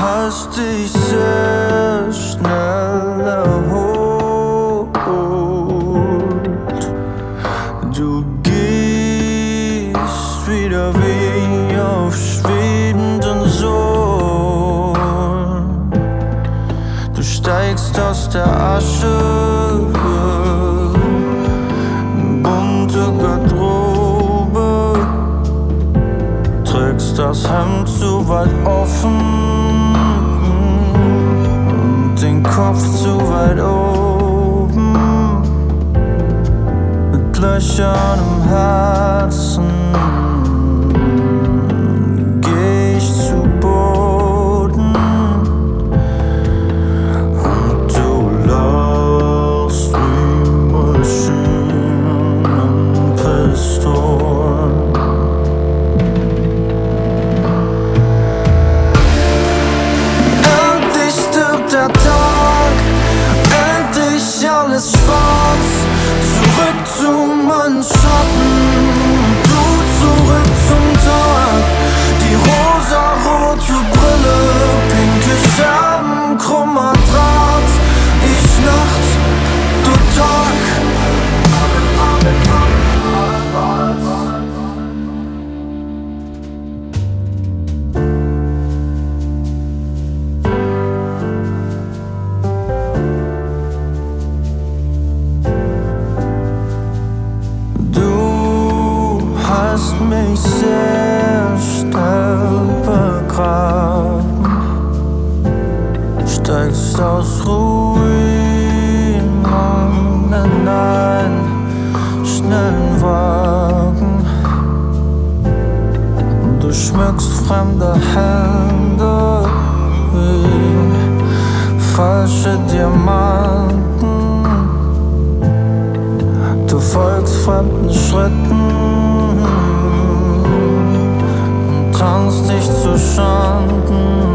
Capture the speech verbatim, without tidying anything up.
hast dich sehr schnell erholt. Du gehst wieder wie auf schwebenden Sohn. Du steigst aus der Asche, bunte Garderobe, trägst das Hemd zu weit offen und den Kopf zu weit oben. Mit Löchern im Herzen geh ich zu Boden und du lachst wie Maschinenpistolen. Endlich stirbt der Tag, endlich alles schwarz. Zurück zu meinen Schatten, du zurück zum Tag. Die rosarote Brille, pinke Scherben, krummer Draht. Ich Nacht, du Tag. Hast mich sehr schnell begraben, steigst aus Ruinen in einen schnellen Wagen. Du schmückst fremde Hände wie falsche Diamanten. Du folgst fremden Schritten, tanzt dich zu Schanden.